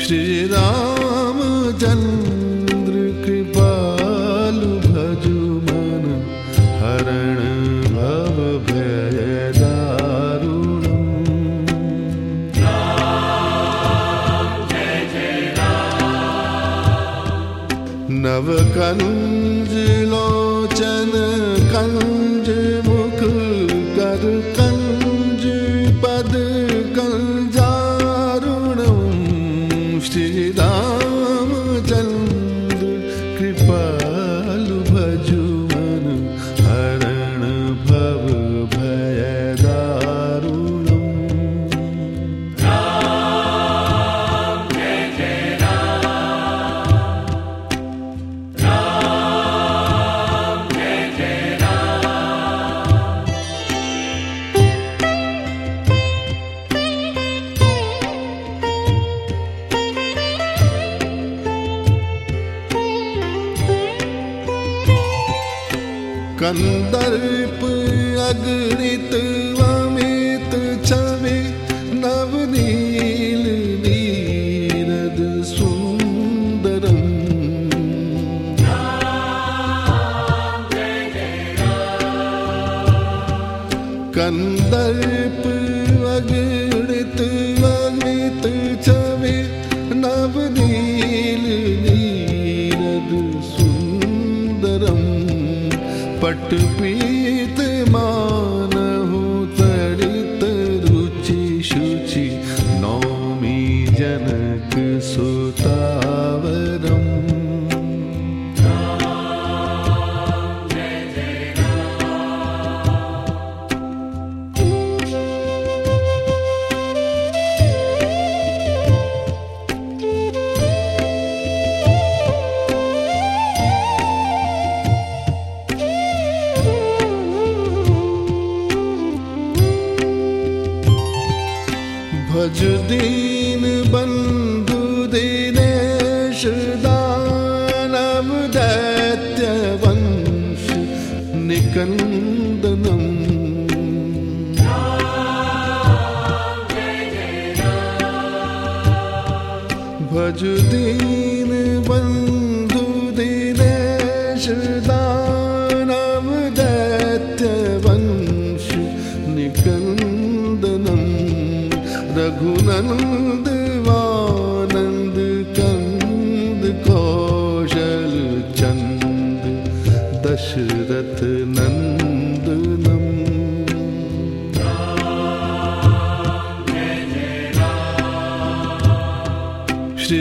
श्री रामचंद्र कृपालु भजु मन हरण भव भय दारुणम्। राम जय जय राम। नव कंज लोचन कंज मुख कर कंज पद कंजारुणम्। श्री रामचंद्र कृपालु भजु मन हरण भव भय दारुणम्। राम जय जय राम। राम जय जय राम। कंदर्प अगणित अमित छवि नवनील नीरद सुंदरम्। राम जय जय राम। कंदर्प अगणित अमित छवि नवनील नीरद सुंदरम्। पटपीत मानहु तडित रुचि शुचि नौमि जनक सुतावरम्। राम जय जय भज दीन बंधु दिनेश दानव दैत्य वंश निकंदनम्। राम जय जय राम। भज दीन बंधु दिनेश दानव दैत्य वंश निकंदनम्। रघुनंद वानंद कंद कौशल चंद दशरथ नंदनम्। राम जय जय राम। श्री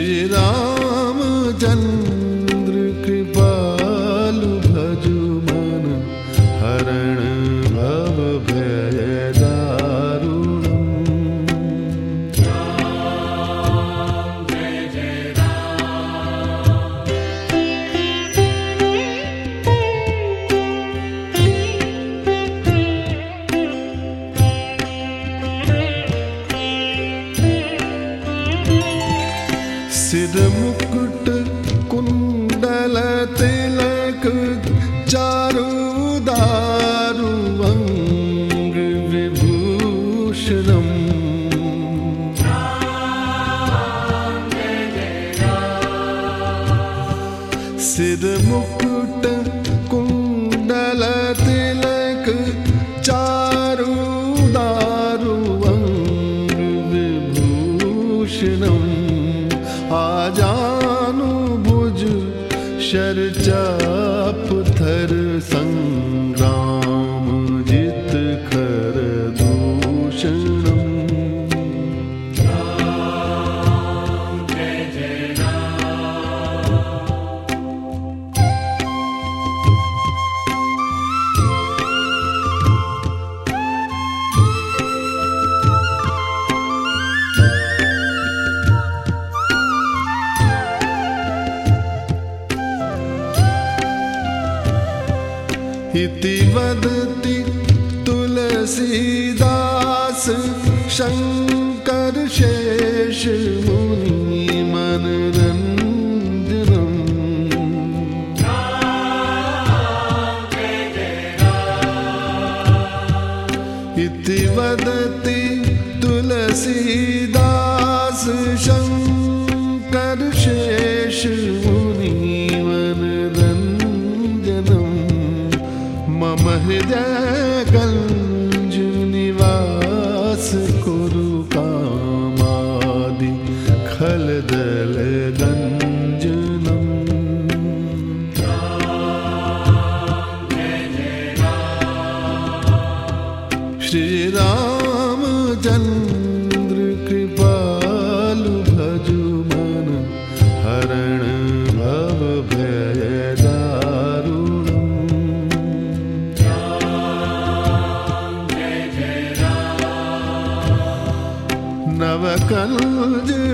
रामचंद्र कृपालु भजु मन हरण भव भय दारुणम्। राम जय जय राम। सिर मुकुट कुंडल तिलक चारु दारु अंग विभूषणम्। राम जय जय राम। सिर मुकुट कुंडल तिलक चारु दारु अंग विभूषणम्। आजानु भुज शर चाप थर संग्राम जित खर दूषणम्। राम जय जय राम। इति वदति तुलसीदास शंकर शेष मुनि मनरंजनम्। राम जय जय राम। इति वदति तुलसीदास शंकर शङ्कर शेष मुनिवन रञ्जनं मम हृदय गञ्ज निवास कुरु कामादि खलदल गञ्जनम् श्री रामचन्द्र कृपालु भजु मन हरण भव भय दारुणम् नव कंज